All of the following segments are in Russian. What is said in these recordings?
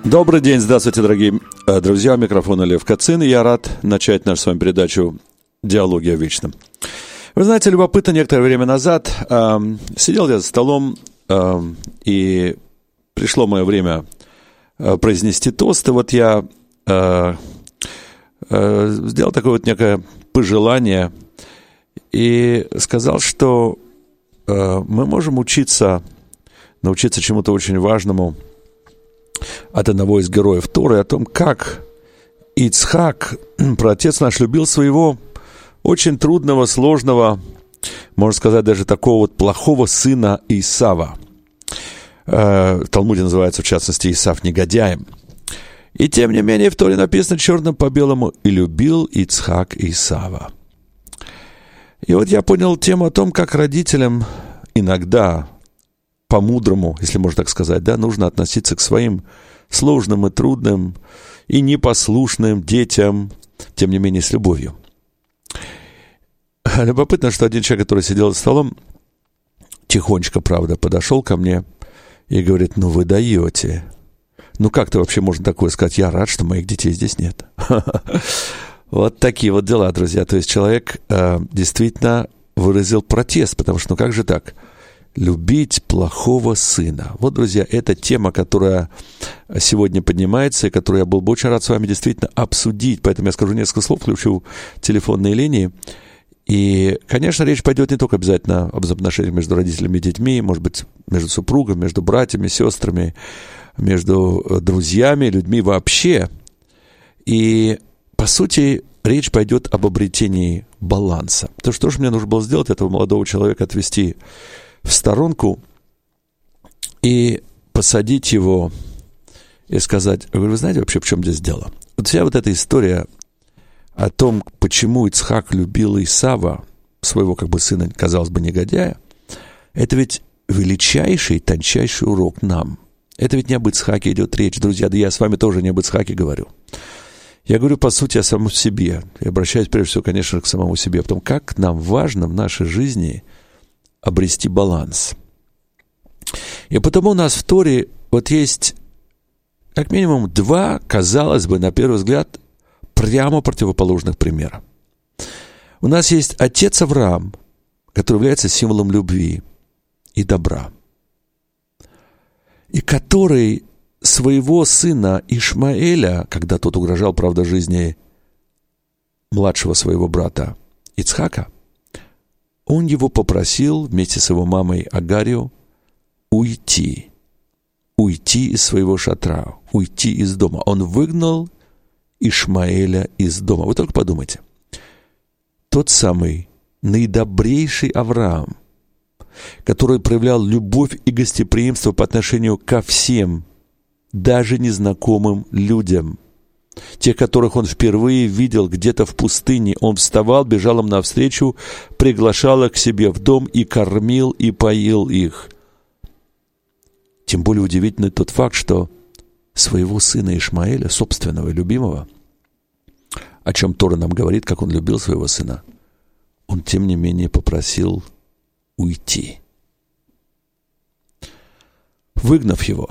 Добрый день, здравствуйте, дорогие друзья. У микрофона Лев Кацин, и я рад начать нашу с вами передачу «Диалоги о вечном». Вы знаете, любопытно, некоторое время назад сидел я за столом, и пришло мое время произнести тост, и вот я сделал такое вот некое пожелание и сказал, что мы можем научиться чему-то очень важному от одного из героев Торы, о том, как Ицхак, праотец наш, любил своего очень трудного, сложного, можно сказать, даже такого вот плохого сына Исава. В Талмуде называется, в частности, Исав негодяем. И тем не менее в Торе написано черным по белому: «И любил Ицхак Исава». И вот я понял тему о том, как родителям иногда по-мудрому, если можно так сказать, да, нужно относиться к своим сложным и трудным и непослушным детям, тем не менее с любовью. Любопытно, что один человек, который сидел за столом, тихонечко, правда, подошел ко мне и говорит: ну вы даете. Ну как-то вообще можно такое сказать? Я рад, что моих детей здесь нет. Вот такие вот дела, друзья. То есть человек действительно выразил протест, потому что ну как же так? Любить плохого сына. Вот, друзья, это тема, которая сегодня поднимается, и которую я был бы очень рад с вами действительно обсудить. Поэтому я скажу несколько слов, включу телефонные линии. И, конечно, речь пойдет не только обязательно об отношениях между родителями и детьми, может быть, между супругами, между братьями, сестрами, между друзьями, людьми вообще. И, по сути, речь пойдет об обретении баланса. То, что же мне нужно было сделать, этого молодого человека отвести в сторонку и посадить его и сказать: вы знаете вообще, в чем здесь дело? Вот вся вот эта история о том, почему Ицхак любил Исава, своего как бы сына, казалось бы, негодяя, это ведь величайший, тончайший урок нам. Это ведь не об Ицхаке идет речь, друзья, да я с вами тоже не об Ицхаке говорю. Я говорю, по сути, о самом себе. Я обращаюсь, прежде всего, конечно, к самому себе, о том, как нам важно в нашей жизни обрести баланс. И потому у нас в Торе вот есть как минимум два, казалось бы, на первый взгляд, прямо противоположных примера. У нас есть отец Авраам, который является символом любви и добра, и который своего сына Ишмаэля, когда тот угрожал, правда, жизни младшего своего брата Ицхака, он его попросил вместе с его мамой Агарью уйти из своего шатра, уйти из дома. Он выгнал Ишмаэля из дома. Вы только подумайте. Тот самый наидобрейший Авраам, который проявлял любовь и гостеприимство по отношению ко всем, даже незнакомым людям, тех, которых он впервые видел где-то в пустыне, он вставал, бежал им навстречу, приглашал их к себе в дом и кормил, и поил их. Тем более удивительный тот факт, что своего сына Ишмаэля, собственного, любимого, о чем Тора нам говорит, как он любил своего сына, он, тем не менее, попросил уйти, выгнав его.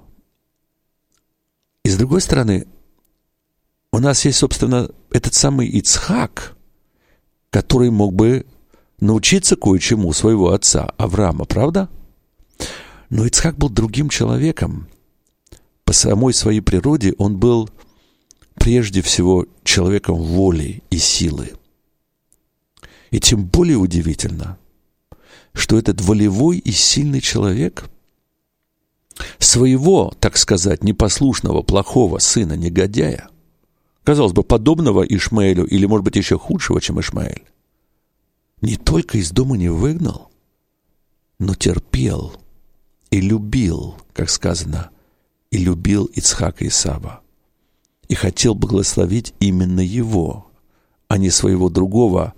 И с другой стороны, у нас есть, собственно, этот самый Ицхак, который мог бы научиться кое-чему своего отца Авраама, правда? Но Ицхак был другим человеком. По самой своей природе он был прежде всего человеком воли и силы. И тем более удивительно, что этот волевой и сильный человек своего, так сказать, непослушного, плохого сына, негодяя, казалось бы, подобного Ишмаэлю, или, может быть, еще худшего, чем Ишмаэль, не только из дома не выгнал, но терпел и любил, как сказано, и любил Ицхака Исава, и хотел благословить именно его, а не своего другого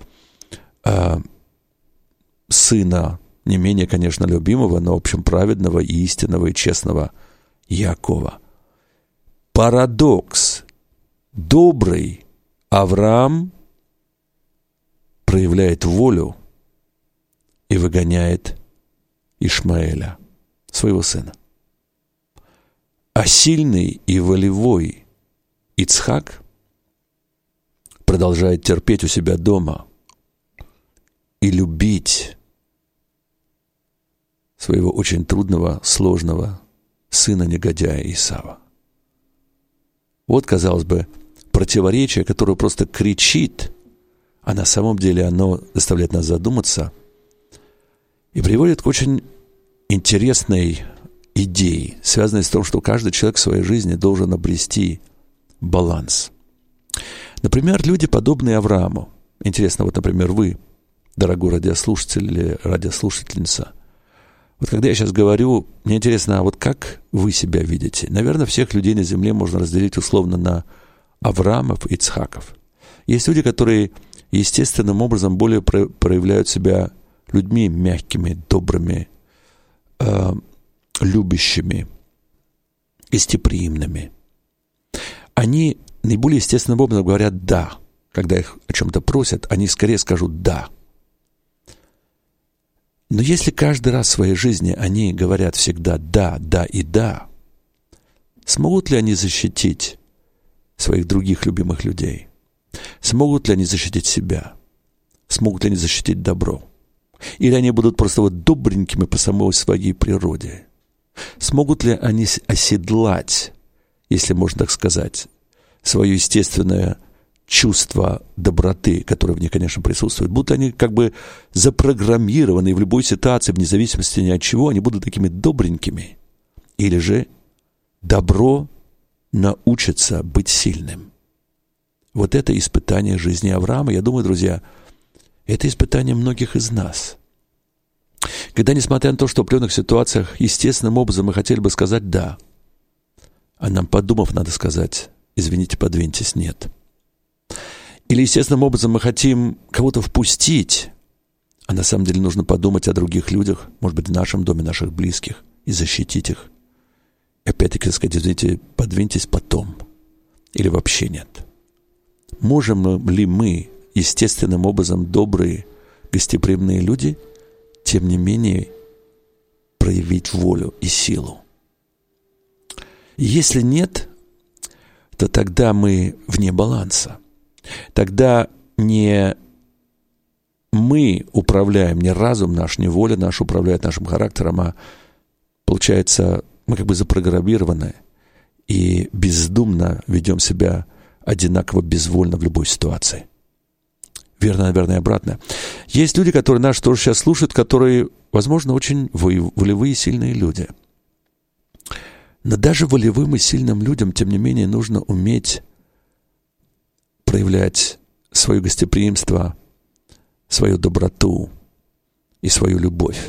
сына, не менее, конечно, любимого, но, в общем, праведного и истинного и честного Якова. Парадокс. Добрый Авраам проявляет волю и выгоняет Ишмаэля, своего сына. А сильный и волевой Ицхак продолжает терпеть у себя дома и любить своего очень трудного, сложного сына-негодяя Исава. Вот, казалось бы, противоречие, которое просто кричит, а на самом деле оно заставляет нас задуматься и приводит к очень интересной идее, связанной с тем, что каждый человек в своей жизни должен обрести баланс. Например, люди, подобные Аврааму. Интересно, вот, например, вы, дорогой радиослушатель или радиослушательница, вот когда я сейчас говорю, мне интересно, а вот как вы себя видите? Наверное, всех людей на земле можно разделить условно на Авраамов и Ицхаков. Есть люди, которые естественным образом более проявляют себя людьми мягкими, добрыми, любящими, гостеприимными. Они наиболее естественным образом говорят «да». Когда их о чем-то просят, они скорее скажут «да». Но если каждый раз в своей жизни они говорят всегда «да, да и да», смогут ли они защитить своих других любимых людей? Смогут ли они защитить себя? Смогут ли они защитить добро? Или они будут просто вот добренькими по самой своей природе? Смогут ли они оседлать, если можно так сказать, свое естественное чувство доброты, которое в них, конечно, присутствует? Будут они как бы запрограммированы в любой ситуации, вне зависимости ни от чего, они будут такими добренькими? Или же добро научится быть сильным? Вот это испытание жизни Авраама. Я думаю, друзья, это испытание многих из нас. Когда, несмотря на то, что в определенных ситуациях естественным образом мы хотели бы сказать «да», а нам, подумав, надо сказать «извините, подвиньтесь, нет». Или естественным образом мы хотим кого-то впустить, а на самом деле нужно подумать о других людях, может быть, в нашем доме, наших близких, и защитить их. И опять-таки сказать «извините, подвиньтесь потом». Или вообще нет. Можем ли мы, естественным образом добрые, гостеприимные люди, тем не менее проявить волю и силу? И если нет, то тогда мы вне баланса. Тогда не мы управляем, не разум наш, не воля наша управляет нашим характером, а получается, мы как бы запрограммированы и бездумно ведем себя одинаково безвольно в любой ситуации. Верно, наверное, обратно. Есть люди, которые нас тоже сейчас слушают, которые, возможно, очень волевые, сильные люди. Но даже волевым и сильным людям, тем не менее, нужно уметь проявлять свое гостеприимство, свою доброту и свою любовь.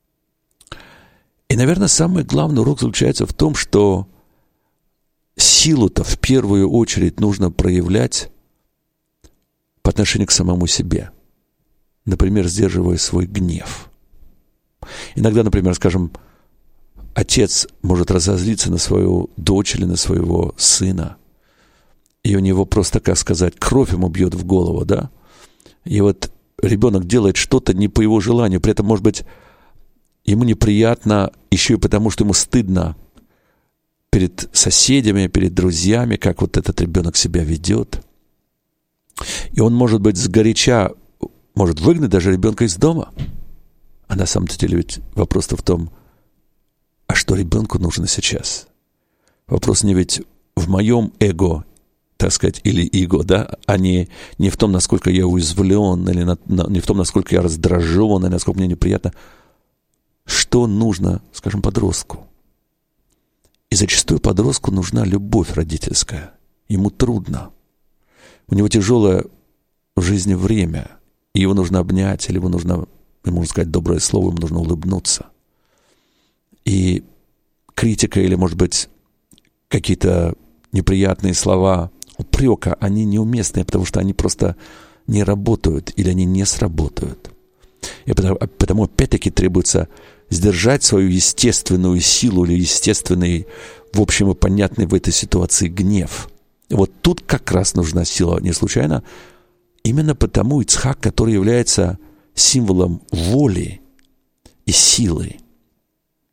И, наверное, самый главный урок заключается в том, что силу-то в первую очередь нужно проявлять по отношению к самому себе. Например, сдерживая свой гнев. Иногда, например, скажем, отец может разозлиться на свою дочь или на своего сына, и у него просто, как сказать, кровь ему бьет в голову, да? И вот ребенок делает что-то не по его желанию, при этом, может быть, ему неприятно еще и потому, что ему стыдно перед соседями, перед друзьями, как вот этот ребенок себя ведет. И он, может быть, сгоряча может выгнать даже ребенка из дома. А на самом деле ведь вопрос-то в том, а что ребенку нужно сейчас? Вопрос не ведь в моем эго, так сказать, или эго, да, а не в том, насколько я уязвлен, или не в том, насколько я раздражен, или насколько мне неприятно. Что нужно, скажем, подростку? И зачастую подростку нужна любовь родительская. Ему трудно. У него тяжелое в жизни время. И его нужно обнять, или ему нужно сказать доброе слово, ему нужно улыбнуться. И критика или, может быть, какие-то неприятные слова упрека, они неуместные, потому что они просто не работают или они не сработают. И потому опять-таки требуется сдержать свою естественную силу или естественный, в общем и понятный в этой ситуации гнев. И вот тут как раз нужна сила. Не случайно именно потому Ицхак, который является символом воли и силы,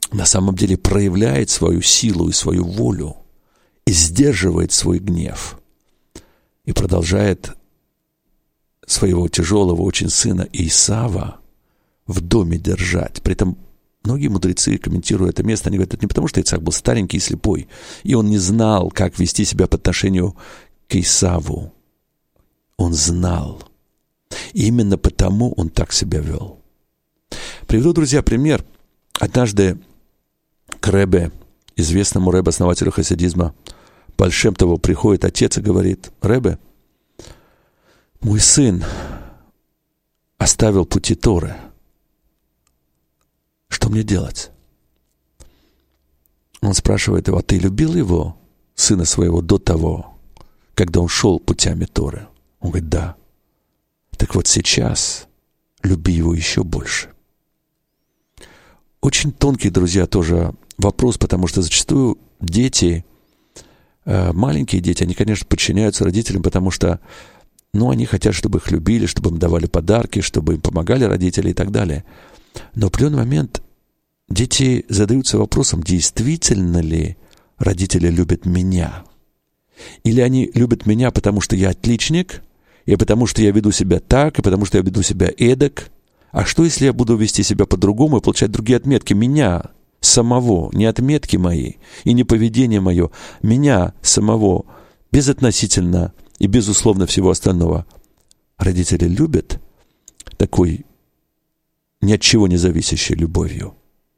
на самом деле проявляет свою силу и свою волю и сдерживает свой гнев и продолжает своего тяжелого очень сына Исава в доме держать. При этом многие мудрецы, комментируя это место, они говорят, это не потому, что Ицхак был старенький и слепой, и он не знал, как вести себя по отношению к Исаву. Он знал. И именно потому он так себя вел. Приведу, друзья, пример. Однажды к Ребе, известному Ребе, основателю хасидизма, Бааль Шем Тову, приходит отец и говорит: Ребе, мой сын оставил пути Торы. Что мне делать? Он спрашивает его: а ты любил его, сына своего, до того, когда он шел путями Торы? Он говорит: да. Так вот сейчас люби его еще больше. Очень тонкий, друзья, тоже вопрос, потому что зачастую дети, маленькие дети, они, конечно, подчиняются родителям, потому что, они хотят, чтобы их любили, чтобы им давали подарки, чтобы им помогали родители и так далее. Но в определенный момент дети задаются вопросом, действительно ли родители любят меня? Или они любят меня, потому что я отличник, и потому что я веду себя так, и потому что я веду себя эдак? А что, если я буду вести себя по-другому и получать другие отметки? Меня самого, не отметки мои и не поведение мое, меня самого, безотносительно и безусловно всего остального. Родители любят такой ни от чего не зависящей любовью.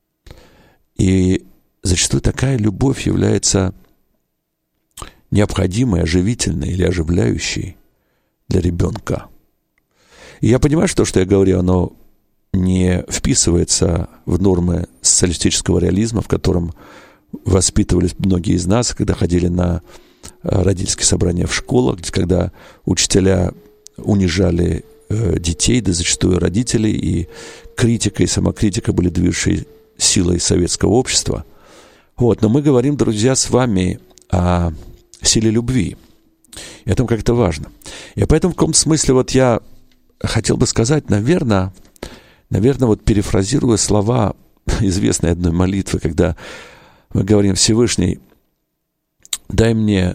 И зачастую такая любовь является необходимой, оживительной или оживляющей для ребенка. И я понимаю, что я говорю, оно не вписывается в нормы социалистического реализма, в котором воспитывались многие из нас, когда ходили на родительские собрания в школах, когда учителя унижали детей, да зачастую родителей, и критика и самокритика были движущей силой советского общества. Но мы говорим, друзья, с вами о силе любви. И о том, как это важно. И поэтому в каком-то смысле я хотел бы сказать, наверное, перефразируя слова известной одной молитвы, когда мы говорим: Всевышний, дай мне,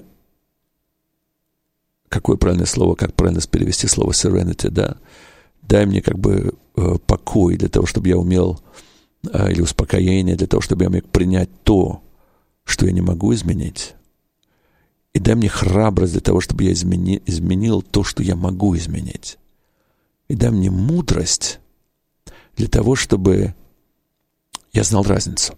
какое правильное слово, как правильно перевести слово serenity, да? Дай мне покой для того, чтобы я умел, или успокоение для того, чтобы я мог принять то, что я не могу изменить. И дай мне храбрость для того, чтобы я изменил то, что я могу изменить. И дай мне мудрость для того, чтобы я знал разницу.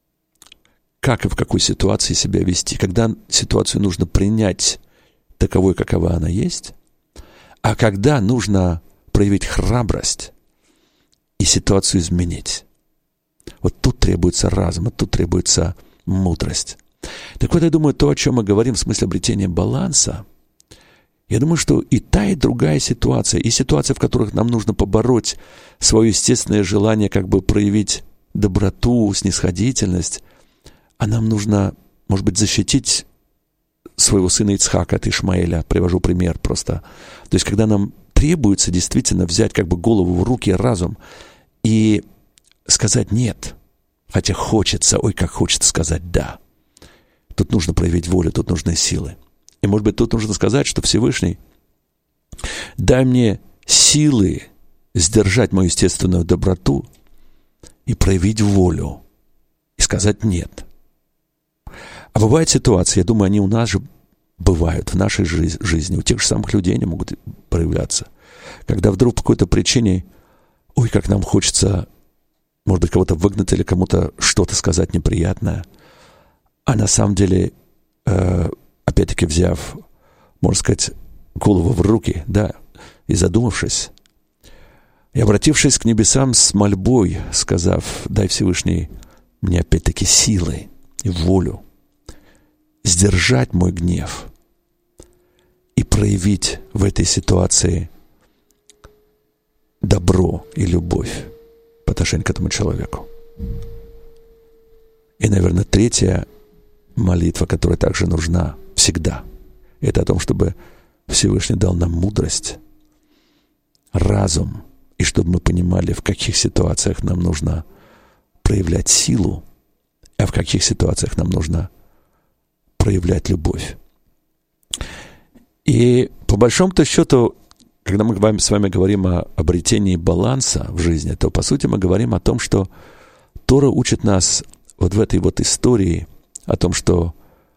Как и в какой ситуации себя вести. Когда ситуацию нужно принять таковой, какова она есть, а когда нужно проявить храбрость и ситуацию изменить. Тут требуется разум, тут требуется мудрость. Так я думаю, то, о чем мы говорим в смысле обретения баланса, я думаю, что и та, и другая ситуация, и ситуация, в которых нам нужно побороть свое естественное желание проявить доброту, снисходительность, а нам нужно, может быть, защитить своего сына Ицхака от Ишмаэля. Привожу пример просто. То есть, когда нам требуется действительно взять голову в руки, разум, и сказать «нет», хотя хочется, как хочется сказать «да». Тут нужно проявить волю, тут нужны силы. И, может быть, тут нужно сказать, что Всевышний, дай мне силы сдержать мою естественную доброту и проявить волю, и сказать «нет». А бывают ситуации, я думаю, они у нас же бывают, в нашей жизни, у тех же самых людей они могут проявляться, когда вдруг по какой-то причине, как нам хочется, может быть, кого-то выгнать или кому-то что-то сказать неприятное, а на самом деле, опять-таки взяв, можно сказать, голову в руки, да, и задумавшись, и обратившись к небесам с мольбой, сказав: дай, Всевышний, мне опять-таки силы и волю сдержать мой гнев и проявить в этой ситуации добро и любовь по отношению к этому человеку. И, наверное, третья молитва, которая также нужна всегда, это о том, чтобы Всевышний дал нам мудрость, разум, и чтобы мы понимали, в каких ситуациях нам нужно проявлять силу, а в каких ситуациях нам нужно проявлять любовь. И по большому-то счету, когда мы с вами говорим о обретении баланса в жизни, то, по сути, мы говорим о том, что Тора учит нас вот в этой вот истории о том, что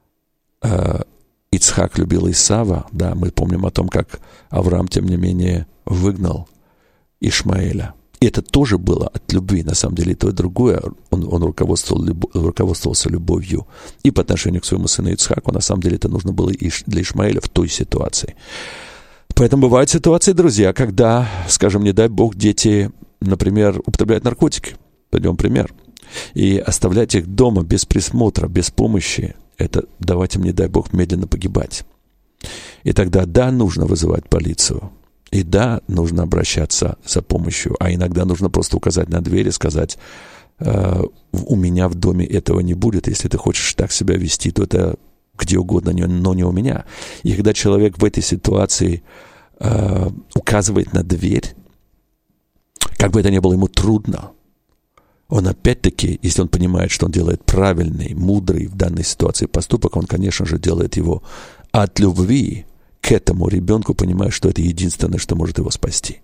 Ицхак любил Исава, да, мы помним о том, как Авраам, тем не менее, выгнал Ишмаэля. И это тоже было от любви, на самом деле, и то, и другое. Он руководствовался любовью и по отношению к своему сыну Ицхаку. На самом деле, это нужно было и для Ишмаэля в той ситуации. Поэтому бывают ситуации, друзья, когда, скажем, не дай Бог, дети, например, употребляют наркотики. Пойдем пример. И оставлять их дома без присмотра, без помощи, это давать им, не дай Бог, медленно погибать. И тогда, да, нужно вызывать полицию. И да, нужно обращаться за помощью. А иногда нужно просто указать на дверь и сказать: у меня в доме этого не будет. Если ты хочешь так себя вести, то это где угодно, но не у меня. И когда человек в этой ситуации указывает на дверь, как бы это ни было ему трудно, он опять-таки, если он понимает, что он делает правильный, мудрый в данной ситуации поступок, он, конечно же, делает его от любви к этому ребенку, понимая, что это единственное, что может его спасти.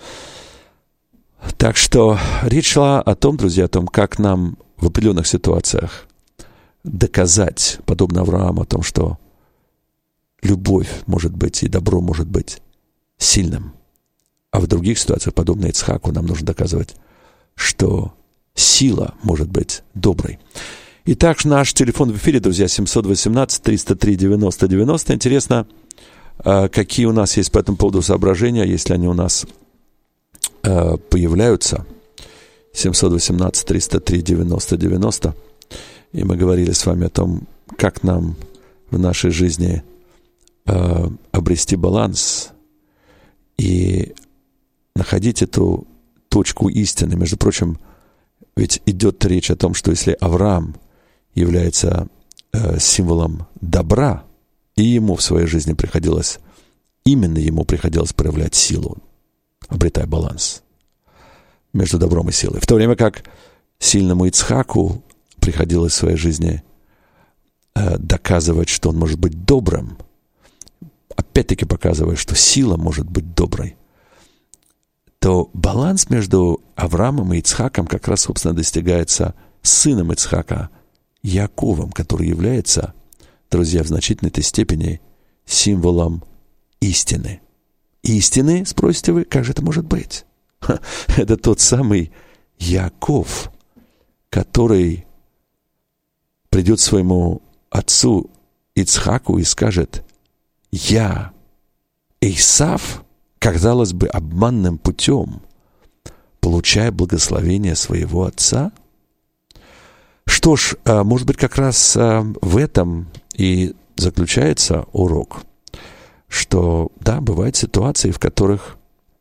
Так что речь шла о том, друзья, о том, как нам в определенных ситуациях доказать, подобно Аврааму, о том, что любовь может быть и добро может быть сильным. А в других ситуациях, подобно Ицхаку, нам нужно доказывать, что сила может быть доброй. Итак, наш телефон в эфире, друзья, 718-303-90-90. Интересно, какие у нас есть по этому поводу соображения, если они у нас появляются. 718-303-90-90. И мы говорили с вами о том, как нам в нашей жизни обрести баланс и находить эту точку истины. Между прочим, ведь идет речь о том, что если Авраам является символом добра, и ему в своей жизни именно ему приходилось проявлять силу, обретая баланс между добром и силой. В то время как сильному Ицхаку приходилось в своей жизни доказывать, что он может быть добрым, опять-таки показывая, что сила может быть доброй, то баланс между Авраамом и Ицхаком как раз, собственно, достигается сыном Ицхака, Яаковом, который является, друзья, в значительной степени символом истины. Истины, спросите вы, как же это может быть? Это тот самый Яаков, который придет к своему отцу Ицхаку и скажет: я, Исав, казалось бы, обманным путем, получая благословение своего отца. Что ж, может быть, как раз в этом и заключается урок, что, да, бывают ситуации, в которых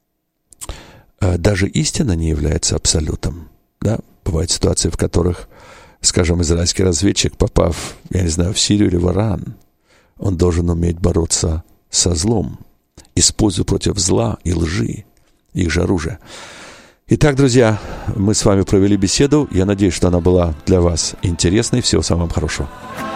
даже истина не является абсолютом. Да? Бывают ситуации, в которых, скажем, израильский разведчик, попав, я не знаю, в Сирию или в Иран, он должен уметь бороться со злом, используя против зла и лжи их же оружие. Итак, друзья, мы с вами провели беседу. Я надеюсь, что она была для вас интересной. Всего самого хорошего.